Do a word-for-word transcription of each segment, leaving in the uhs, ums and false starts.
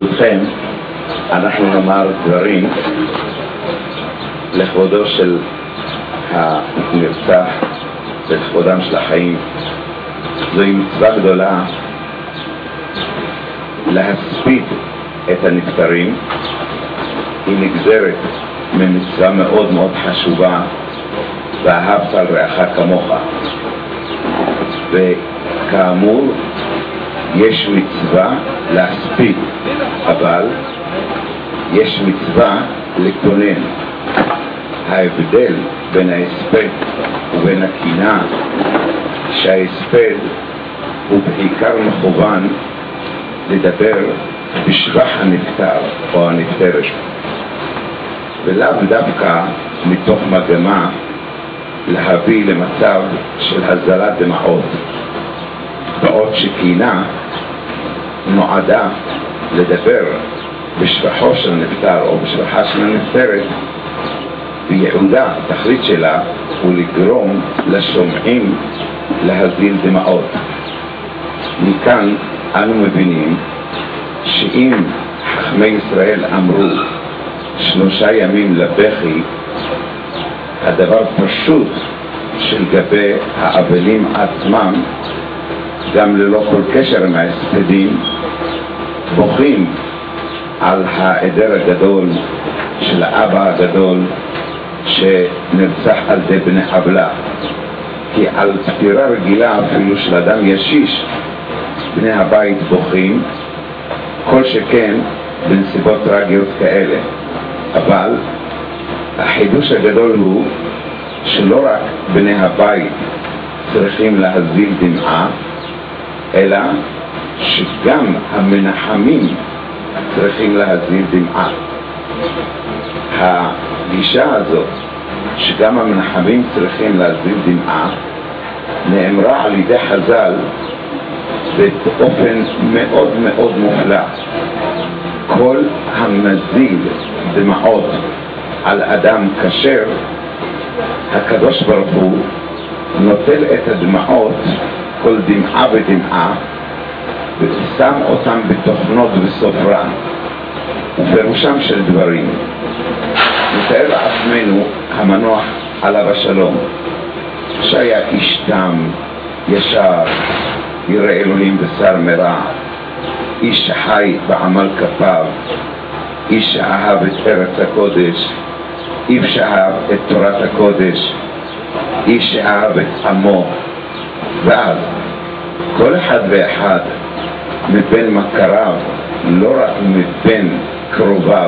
לכן אנחנו נאמר דברים לכבודו של הנרצח ולכבודם של החיים. זוהי מצווה גדולה להספיד את הנפטרים. היא נגזרת ממצווה מאוד מאוד חשובה, ואהבת על רעך כמוך. וכאמור יש מצווה להספיד, אבל יש מצווה לקונן. ההבדל בין ההספד ובין הקינה, שההספד הוא בעיקר מכוון לדבר בשבח הנפטר או הנפטרת, ולאו דווקא מתוך מגמה להביא למצב של הזלת דמעות, בעוד שקינה נועדה לדבר בשבחו של הנפטר או בשבחה של הנפטרת, וייעודה, התכלית שלה הוא לגרום לשומעים להזיל דמעות. מכאן אנו מבינים שאם חכמי ישראל אמרו שלושה ימים לבכי, הדבר פשוט שלגבי האבלים עצמם, גם ללא כל קשר עם ההספדים, בוכים על העדר הגדול של האבא הגדול שנרצח על ידי בני עוולה. כי על פטירה רגילה אפילו של אדם ישיש בני הבית בוכים, כל שכן בנסיבות טרגיות כאלה. אבל החידוש הגדול הוא שלא רק בני הבית צריכים להזיל דמעה, אלא שגם המנחמים צריכים להזיל דמעה. הגישה הזאת שגם המנחמים צריכים להזיל דמעה נאמרה על ידי חז"ל באופן מאוד מאוד מופלא. כל המזיל דמעות על אדם כשר, הקדוש ברוך הוא נוטל את הדמעות, כל דמעה ודמעה, ושם אותם בתוכנות וסופרה ופירושם של דברים. נתאר לעצמנו המנוח עליו השלום, שהיה איש תם, ישר, ירא אלוהים בשר מרע, איש שחי בעמל כפיו, איש שאהב את ארץ הקודש, איש שאהב את תורת הקודש, איש שאהב את עמו. ואז כל אחד ואחד מבין מכריו, לא רק מבין קרוביו,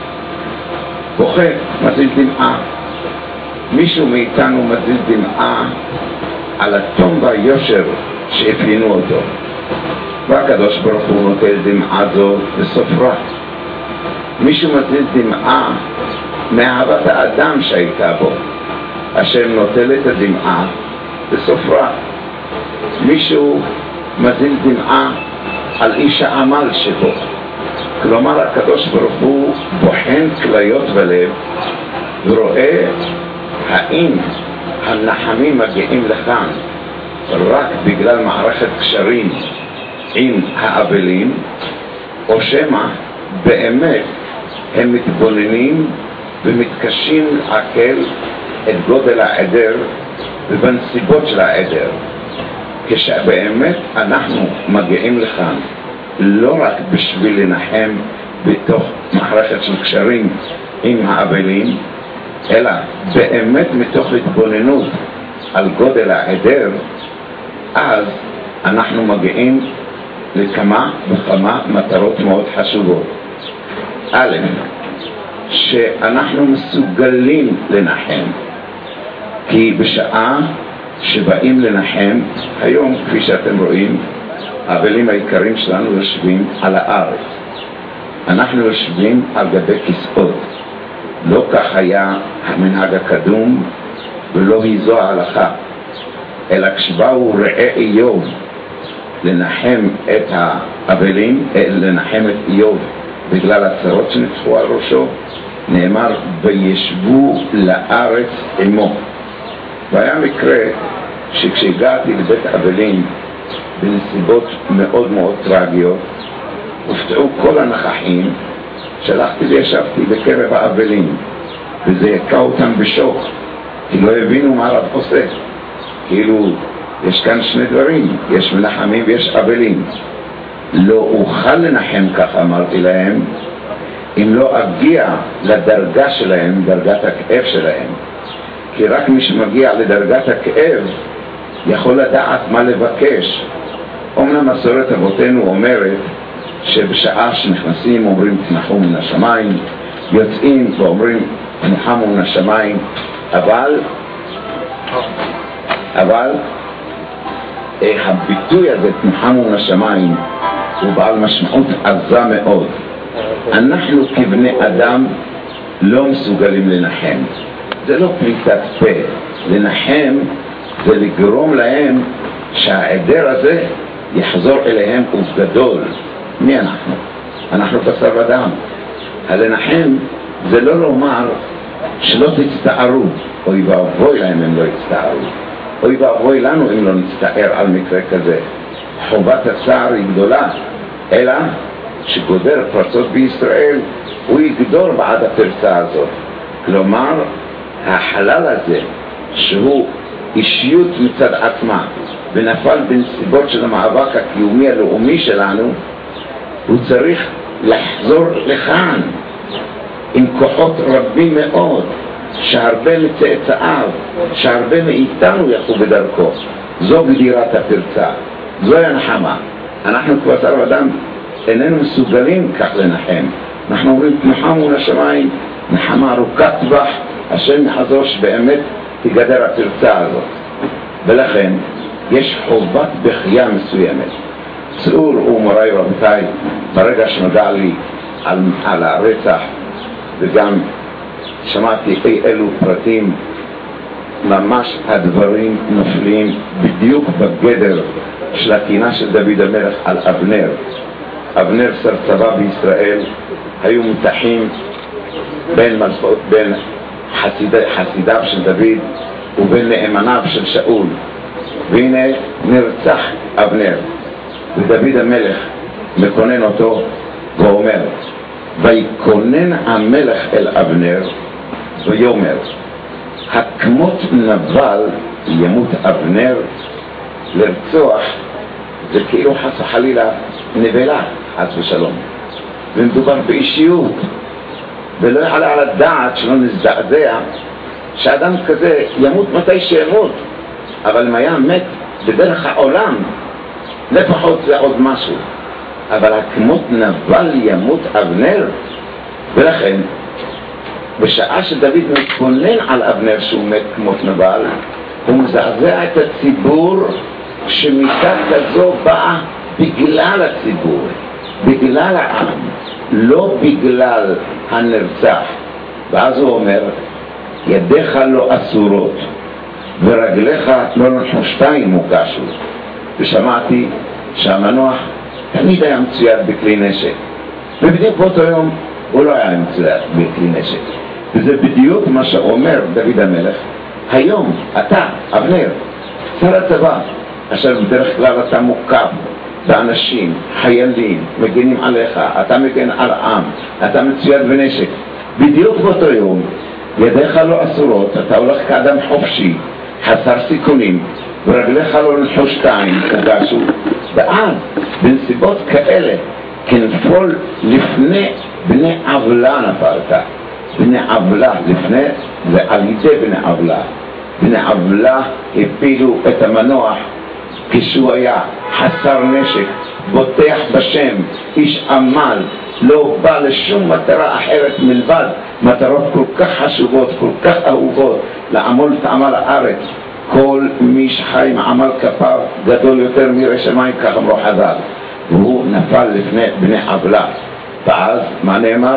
בוכה, מזיל דמעה. מישהו מאיתנו מזיל דמעה על התום והיושר שאפיינו אותו, והקדוש ברוך הוא נוטל דמעה זו בסופרה. מישהו מזיל דמעה מאהבת האדם שהייתה בו, השם נוטל את הדמעה בסופרה. מישהו מזיל דמעה על איש העמל שבו. כלומר, הקדוש ברוך הוא בוחן כליות ולב ורואה האם הנחמים מגיעים לכאן רק בגלל מערכת קשרים עם האבלים, או שמא באמת הם מתבוננים ומתקשים לעכל את גודל העדר ובנסיבות של העדר. כשבאמת אנחנו מגיעים לכאן לא רק בשביל לנחם בתוך מערכת של קשרים עם האבלים, אלא באמת מתוך התבוננות על גודל העדר, אז אנחנו מגיעים לכמה וכמה מטרות מאוד חשובות. א', שאנחנו מסוגלים לנחם, כי בשעה שבאים לנחם, היום כפי שאתם רואים, האבלים העיקרים שלנו יושבים על הארץ. אנחנו יושבים על גבי כיסאות. לא כך היה המנהג הקדום ולא היא זו ההלכה, אלא כשבאו רעי איוב לנחם את האבלים, לנחם את איוב בגלל הצרות שנצחו על ראשו, נאמר וישבו לארץ עמו. והיה מקרה שכשהגעתי לבית אבלים בנסיבות מאוד מאוד טרגיות, הופתעו כל הנוכחים, שלחתי וישבתי בקרב האבלים, וזה יקע אותם בשוק, כי לא הבינו מה הרב עושה. כאילו, יש כאן שני דברים, יש מנחמים ויש אבלים. לא אוכל לנחם, כך אמרתי להם, אם לא אגיע לדרגה שלהם, דרגת הכאב שלהם. כי רק מי שמגיע לדרגת הכאב יכול לדעת מה לבקש. אומנם מסורת אבותינו אומרת שבשעה שנכנסים אומרים תנחמו מן השמיים, יוצאים ואומרים תנחמו מן השמיים, אבל אבל הביטוי הזה תנחמו מן השמיים הוא בעל משמעות עזה מאוד. אנחנו כבני אדם לא מסוגלים לנחם, זה לא פליטת פה. לנחם זה לגרום להם שהעדר הזה יחזור אליהם ובגדול. מי אנחנו? אנחנו בשר ודם. הלנחם זה לא לומר שלא תצטערו, אוי ואבוי להם אם לא יצטערו, אוי ואבוי לנו אם לא נצטער על מקרה כזה. חובת הצער היא גדולה, אלא שגודר פרצות בישראל הוא יגדור בעד הפרצה הזאת. כלומר, החלל הזה שהוא אישיות מצד עצמה ונפל בנסיבות של המאבק הקיומי הלאומי שלנו, הוא צריך לחזור לכאן עם כוחות רבים מאוד, שהרבה מצאצאיו, שהרבה מאיתנו ילכו בדרכו. זו גדירת הפרצה, זוהי הנחמה. אנחנו כבשר ודם איננו מסוגלים כך לנחם. אנחנו אומרים תנחמו לשמיים, נחמה ארוכת טווח, השם יחזור שבאמת תגדר הפרצה הזאת. ולכן יש חובת בחייה מסוימת. צאור ומוריי רבותיי, ברגע שנודע לי על, על הרצח, וגם שמעתי אי אלו פרטים, ממש הדברים נופלים בדיוק בגדר של הקינה של דוד המלך על אבנר. אבנר שר צבא בישראל, היו מתחים בין, בין חסיד, חסידיו של דוד ובין נאמניו של שאול, והנה נרצח אבנר, ודוד המלך מקונן אותו ואומר, ויקונן המלך אל אבנר ויאמר, הכמות נבל ימות אבנר. לרצוח זה כאילו חס וחלילה נבלה, חס ושלום, ומדובר באישיות, ולא יעלה על הדעת שלא נזדעזע שאדם כזה ימות מתי שימות. אבל אם היה מת בדרך העולם לפחות זה עוד משהו, אבל הכמות נבל ימות אבנר. ולכן בשעה שדוד מתכונן על אבנר שהוא מת כמות נבל, הוא מזעזע את הציבור שמיתה כזו באה בגלל הציבור, בגלל העם, לא בגלל הנרצח. ואז הוא אומר, ידיך לא אסורות ורגליך לא נחושתיים מוקשו. ושמעתי שהמנוח תמיד היה מצויד בכלי נשק, ובדיוק באותו יום הוא לא היה מצויד בכלי נשק. וזה בדיוק מה שאומר דוד המלך, היום אתה אבנר שר הצבא, אשר בדרך כלל אתה מוקף באנשים, חיילים, מגנים עליך, אתה מגן על העם, אתה מצויד בנשק, בדיוק באותו יום ידיך לא אסורות, אתה הולך כאדם חופשי חסר סיכונים, ורגליך לא נחושתיים הוגשו. ואז בנסיבות כאלה כנפול לפני בני עוולה נפלת. בני עוולה לפני זה על ידי בני עוולה. בני עוולה הפילו את המנוח כשהוא היה חסר נשק, בוטח בשם, איש עמל, לא בא לשום מטרה אחרת מלבד מטרות כל כך חשובות, כל כך אהובות, לעמול את עמל הארץ. כל מי שחי עם עמל כפיו גדול יותר מירא שמיים, כך אמרו חז"ל. והוא נפל לפני בני עוולה. ואז מה נאמר?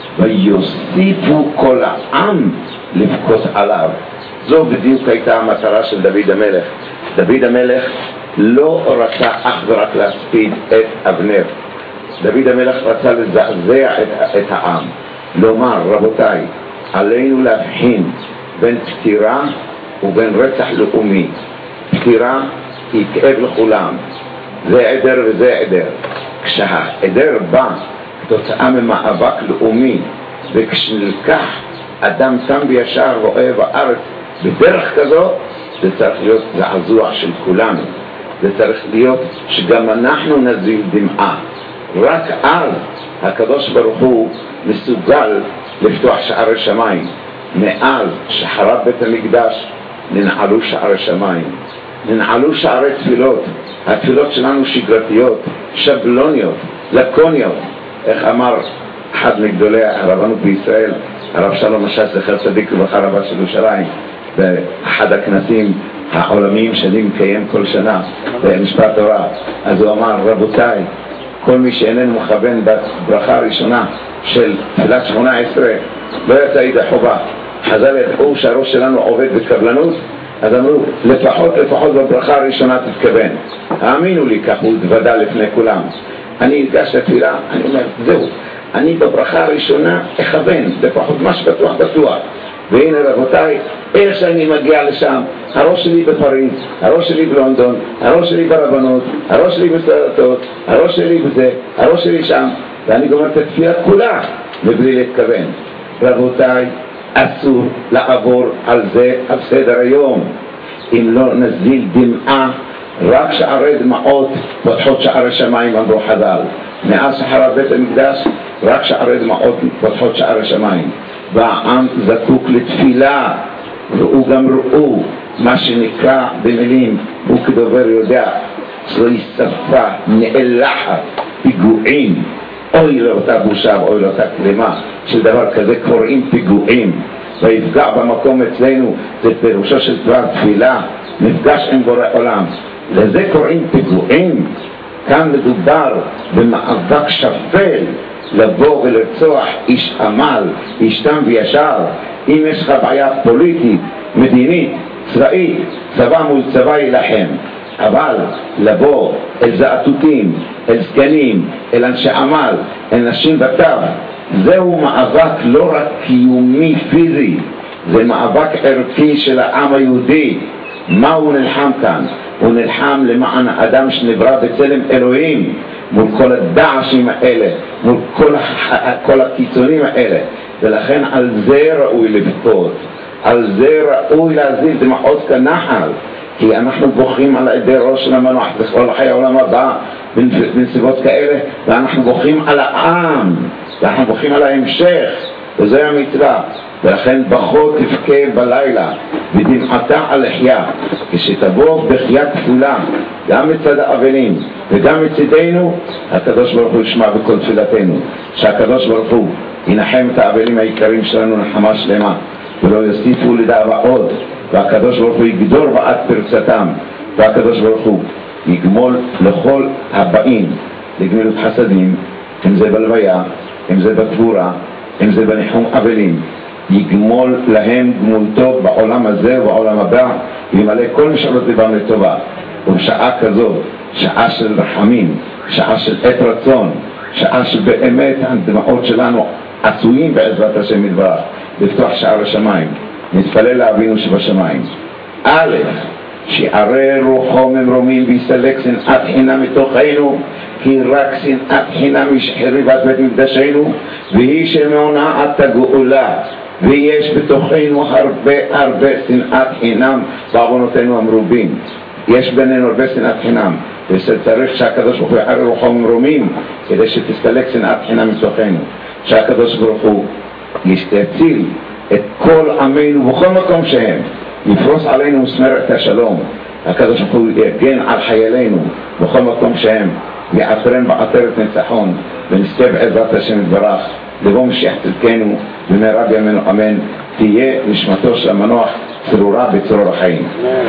ויוסיפו כל העם לבכות עליו. זו בדיוק הייתה המטרה של דוד המלך. דוד המלך לא רצה אך ורק להספיד את אבנר. דוד המלך רצה לזעזע את, את העם, לומר, רבותיי, עלינו להבחין בין פטירה ובין רצח לאומי. פטירה היא כאב לכולם, זה עדר וזה עדר. כשהעדר בא כתוצאה ממאבק לאומי, וכשנלקח אדם תם וישר ואוהב הארץ בדרך כזאת, זה צריך להיות זעזוע של כולנו. זה צריך להיות שגם אנחנו נזיל דמעה. רק אז הקדוש ברוך הוא מסוגל לפתוח שערי שמיים. מאז שחרב בית המקדש ננעלו שערי שמיים, ננעלו שערי תפילות. התפילות שלנו שגרתיות, שבלוניות, לקוניות. איך אמר אחד מגדולי הרבנות בישראל, הרב שלום משאש זכר צדיק לברכה רבה של ירושלים, באחד הכנסים העולמיים שאני מקיים כל שנה במשפט תורה, אז הוא אמר, רבותיי, כל מי שאיננו מכוון בברכה הראשונה של תפילת שמונה עשרה לא יצא ידי חובה. חז"ל ידעו שהראש שלנו עובד בקבלנות, אז אמרו, לפחות לפחות בברכה הראשונה תתכוון. האמינו לי, כך הוא התוודע לפני כולם. אני ניגש לתפילה, אני אומר, זהו, אני בברכה הראשונה אכוון, לפחות מה שבטוח בטוח. והנה רבותיי, איך שאני מגיע לשם, הראש שלי בפריז, הראש שלי בלונדון, הראש שלי ברבנות, הראש שלי בסרטות, הראש שלי בזה, הראש שלי שם, ואני גומר את התפילה כולה מבלי להתכוון. רבותיי, אסור לעבור על זה על סדר היום. אם לא נזיל דמעה, רק שערי דמעות פותחות שערי שמיים, אמרו חז"ל. מאז שחרב בית המקדש, רק שערי דמעות פותחות שערי שמיים. והעם זקוק לתפילה, ראו גם ראו, מה שנקרא במילים, הוא כדובר יודע, זוהי שפה נאלחת, פיגועים. אוי לאותה בושה ואוי לאותה כלימה של דבר כזה קוראים פיגועים, ויפגע במקום אצלנו. זה פירושו של דבר תפילה, מפגש עם בורא עולם. לזה קוראים פיגועים? כאן מדובר במאבק שפל, לבוא ולרצוח איש עמל, איש תם וישר. אם יש לך בעיה פוליטית, מדינית, צבאית, צבא מול צבא ילחם. אבל לבוא אל זעתותים, אל סגנים, אל אנשי עמל, אל נשים בטב, זהו מאבק לא רק קיומי פיזי, זה מאבק ערכי של העם היהודי. מה הוא נלחם כאן? הוא נלחם למען האדם שנברא בצלם אלוהים, מול כל הדעשים האלה, מול כל, כל הקיצונים האלה. ולכן על זה ראוי לבכות, על זה ראוי להזיל דמעות כנחל. כי אנחנו בוכים על עדי ראש של המנוח בכל חיי העולם הבא בנסיבות כאלה, ואנחנו בוכים על העם, ואנחנו בוכים על ההמשך, וזו המצווה. ולכן בכו תבכה בלילה ודמעתה על לחיה, כשתבוא בחייה כפולה גם מצד האבלים וגם מצדנו, הקדוש ברוך הוא ישמע בכל תפילתנו, שהקדוש ברוך הוא ינחם את האבלים העיקרים שלנו נחמה שלמה, ולא יוסיפו לדאבה עוד, והקדוש ברוך הוא יגדור בעד פרצתם, והקדוש ברוך הוא יגמול לכל הבאים לגמילות חסדים, אם זה בלוויה, אם זה בתבורה, אם זה בניחום אבלים, יגמול להם גמולתו בעולם הזה ובעולם הבא, וימלא כל משאלות ליבם לטובה. ובשעה כזו, שעה של רחמים, שעה של עת רצון, שעה שבאמת הדמעות שלנו עשויים בעזרת השם יתברך, לפתוח שער השמיים, נתפלל לאבינו שבשמיים. א', שיערר רוחו ממרומים ויסלק שנאת חינם מתוכנו, כי רק שנאת חינם ישחריבת בית מקדשנו, והיא שמונעת הגאולה. ויש בתוכנו הרבה הרבה שנאת חינם בעוונותינו המרובים. יש בינינו הרבה שנאת חינם, וצריך שהקדוש ברוך הוא יערר רוחו ממרומים כדי שתסתלק שנאת חינם מתוכנו, שהקדוש ברוך הוא יציל את כל עמנו בכל מקום שהם, יפרוס עלינו מסמרת השלום. הקדוש ברוך הוא יגן על חיילינו בכל מקום שהם, יעטרם בעטרת ניצחון, ונזכה בעזרת השם יתברך לבוא משיח צדקנו במהרה בימינו אמן. תהיה נשמתו של המנוח צרורה בצרור החיים.